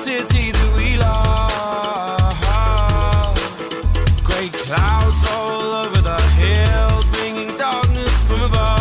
city that we love. Grey clouds all over the hills, bringing darkness from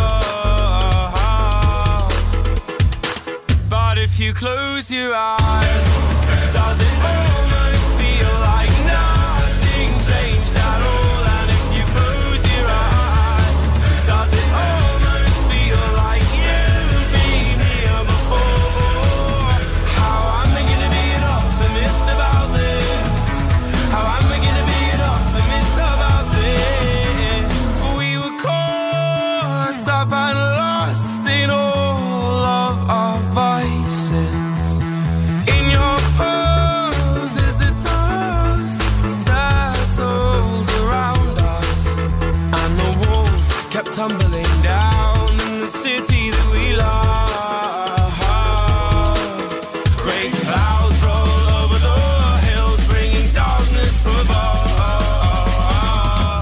above. But if you close your eyes, does it almost feel like nothing changed at all? And if you close your eyes, does it almost feel like you've been here before? How am I gonna be an optimist about this? How am I gonna be an optimist about this? We were caught up and lost in all of our vices. In your pose as the dust settled around us, and the walls kept tumbling down in the city that we love. Grey clouds roll over the hills, bringing darkness from above.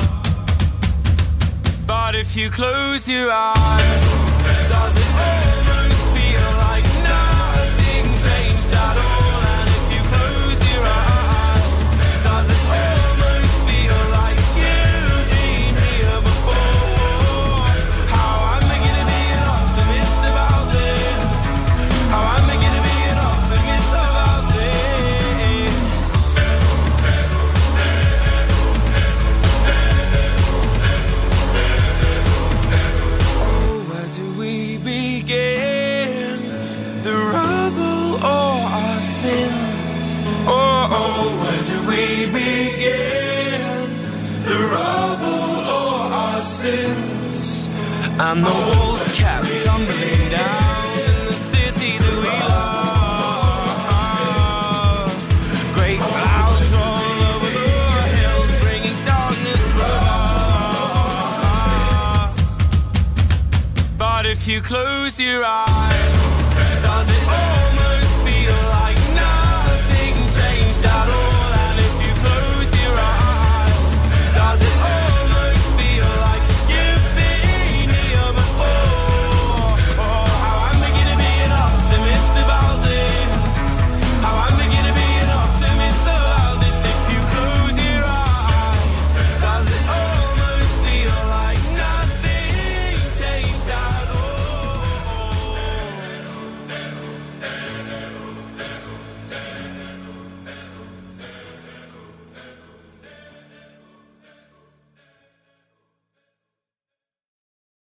But if you close your eyes, does it almost feel like nothing changed at all? And if you close your eyes, does it almost feel like you've been here before? How am I gonna be an optimist about this? How am I gonna be an optimist about this? Oh, where do we begin? The rubble or our sins? Oh, where do we begin? The rubble or our sins? And the walls kept tumbling down in the city that we love. Great clouds roll over the hills, bringing darkness from above. But if you close your eyes, does it all